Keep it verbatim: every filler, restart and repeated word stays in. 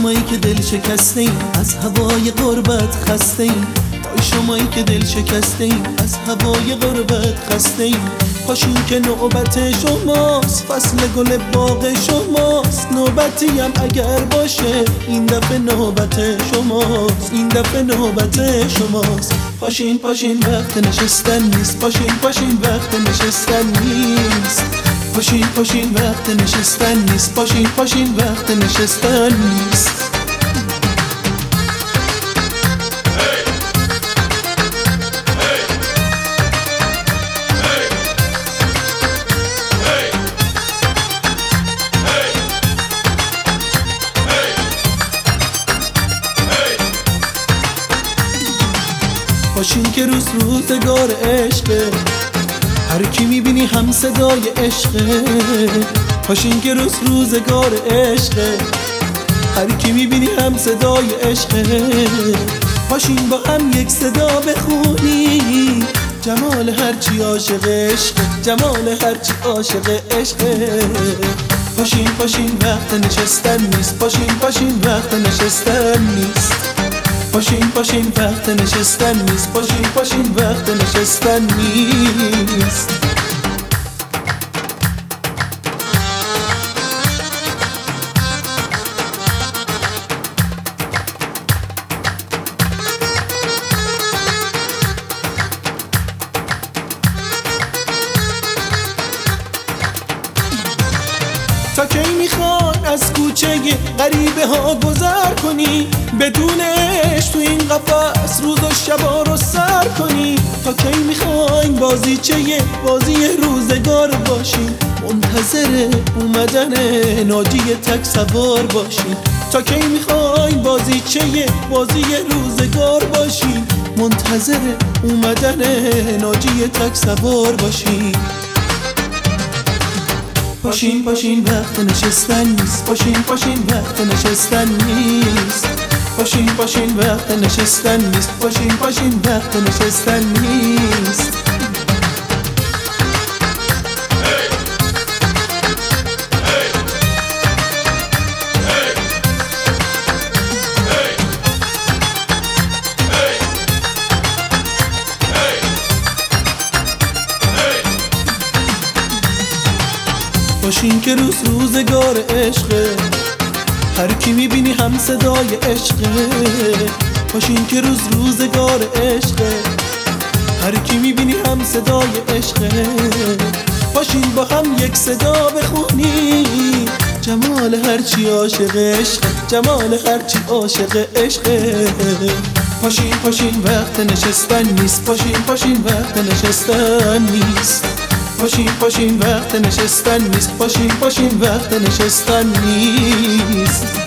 شمایی که دل شکسته ایم از هوای غربت خسته ایم، وای شمایی که دل شکسته ایم از هوای غربت خسته ایم. پاشین که نوبت شماست، فصل گل باغ شماست، نوبتی هم اگر باشه این دفعه نوبت شماست، این دفعه نوبت شماست. پاشین پاشین وقت نشستن نیست، پاشین پاشین وقت نشستن نیست، پاشین پاشین وقت نشستن نیست، پاشین پاشین وقت نشستن نیست. پاشین که روز روزگار عشقه، هر کی میبینی هم صدای عشقه. پاشین که روز روزگار عشقه، هر کی میبینی هم صدای عشقه. پاشین با هم یک صدا بخونی جمال هرچی عاشق عشقه، جمال هرچی عاشق عشقه. پاشین پاشین وقت نشستن نیست، پاشین پاشین وقت نشستن نیست، پاشین پاشین وقت نشستن نیست، پاشین پاشین وقت نشستن نیست. تا کی میخوان از کوچه غریبه ها گذر کنی، بدون عشق تو این قفس روز و شبا رو سر کنی؟ تا کی میخواین بازیچه بازی روزگار باشین، منتظر اومدن ناجی تک سوار باشین؟ تا کی میخواین بازیچه بازی روزگار باشین، منتظر اومدن ناجی تک سوار باشین؟ پاشین پاشین وقت نشستن نیست، پاشین پاشین وقت نشستن نیست، پاشین پاشین وقت نشستن نیست، پاشین پاشین وقت نشستن نیست. پاشین که روز روزگار عشقه، هر کی میبینی هم صدای عشقه. پاشین که روز روزگار عشقه، هر کی میبینی هم صدای عشقه. پاشین با هم یک صدا بخونی جمال هرچی عاشق عشقه، جمال هرچی عاشق عشقه. پاشین پاشین وقت نشستن نیست، پاشین پاشین وقت نشستن نیست، پاشین پاشین وقت نشستن نیست، پاشین پاشین وقت نشستن نیست.